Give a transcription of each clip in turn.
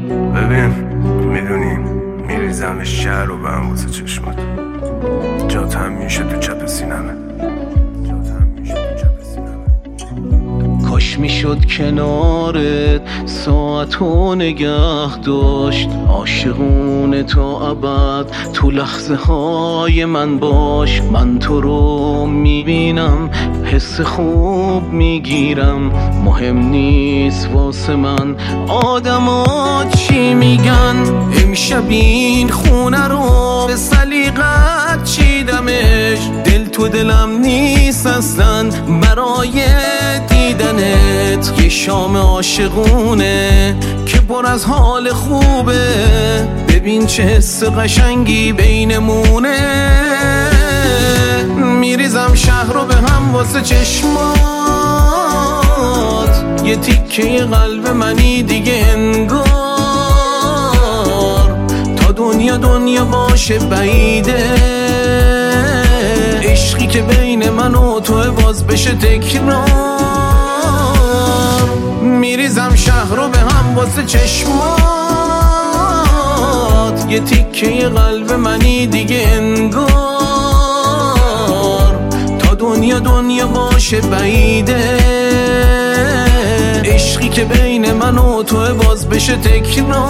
ببین میدونی میریزم شهر رو به هم واسه چشمات، جات هم میشه تو چپ سینمه. کاش میشد کنارت ساعتو نگه داشت، عاشقونه تا ابد تو لحظه های من باش. من تو رو میبینم حس خوب میگیرم، مهم نیست واسه من آدما چی میگن. امشب این خونه رو به سلیقت چیدمش، دل تو دلم نیست اصلا برای دیدنت. یه شام عاشقونه که پر از حال خوبه، ببین چه حس قشنگی بینمونه. میریزم شهر رو به هم واسه چشمات، یه تیکه قلب منی دیگه انگار. تا دنیا باشه بعیده، عشقی که بین من و تو باز بشه تکرار. میریزم شهر رو به هم واسه چشمات، یه تیکه قلب منی دیگه انگار. تا دنیا باشه بعیده، عشقی که بین من و تو باز بشه تکرار.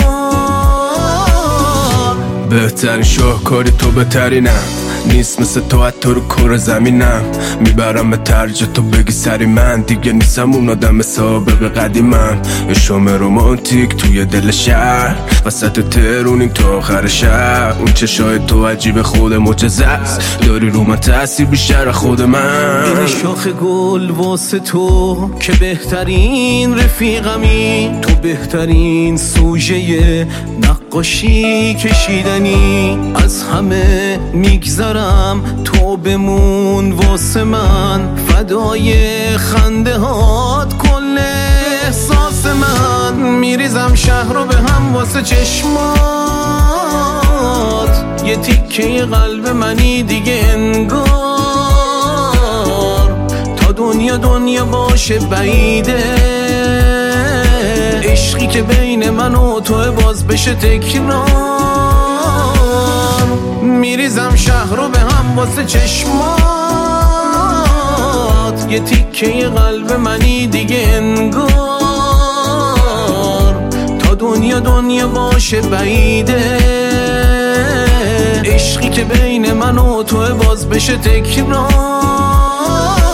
بهترین شاهکاری تو بهترینم، نیست مثل تو حتی رو کره زمینم. میبرم به ترج تو بگی سری من، دیگه نیستم اون آدم سابق قدیمم. یه شام رومانتیک توی دل شهر، وسط ترونیم تا آخر شهر. اون چشای تو عجیب خود معجزه است، داری رو من تأثیر بیشتر خود من. این شاخ گل واسه تو که بهترین رفیقمی، تو بهترین سوژه نقاشی کشیدنی. از همه میگذرم تو بمون واسه من، فدای خنده هات کل احساس من. میریزم شهر رو به هم واسه چشمات، یه تیکه قلب منی دیگه انگار. تا دنیا باشه بعیده، عشقی که بین من و تو باز بشه تکرار. میریزم شهر رو به هم واسه چشمات، یه تیکه قلب منی دیگه انگار. تا دنیا باشه بعیده، عشقی که بین من و تو باز بشه تکرار.